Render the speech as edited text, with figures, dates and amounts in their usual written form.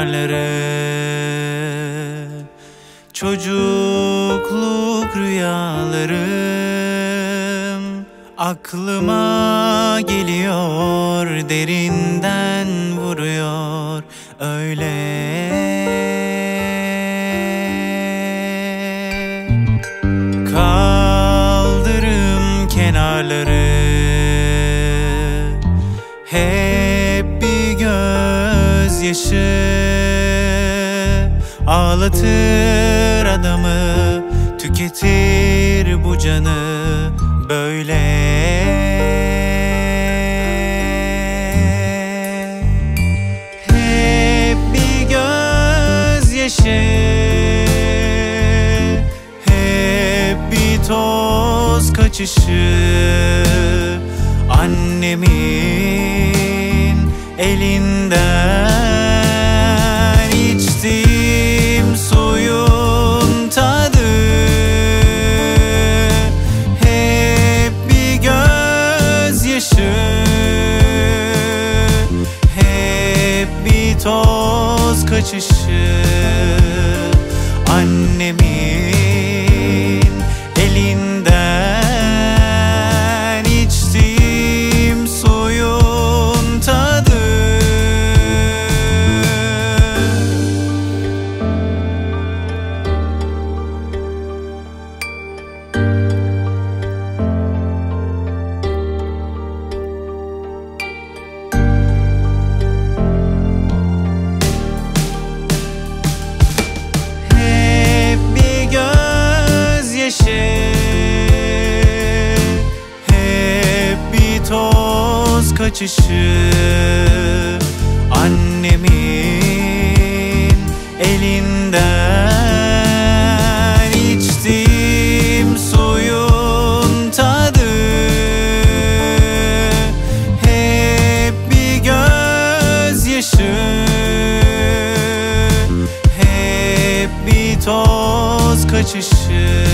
kenarları. Çocukluk rüyalarım aklıma geliyor, derinden vuruyor öyle. Kaldırım kenarları hep bir gözyaşı, ağlatır adamı, tüketir bu canı böyle. Hep bir gözyaşı, hep bir toz kaçışı, annemin elinden içtiğim suyun tadı. Hep bir gözyaşı, hep bir toz kaçışı, annemin elinden içtiğim suyun tadı. Hep bir toz kaçışı, annemin elinden içtiğim suyun tadı. Hep bir gözyaşı, hep bir toz kaçışı,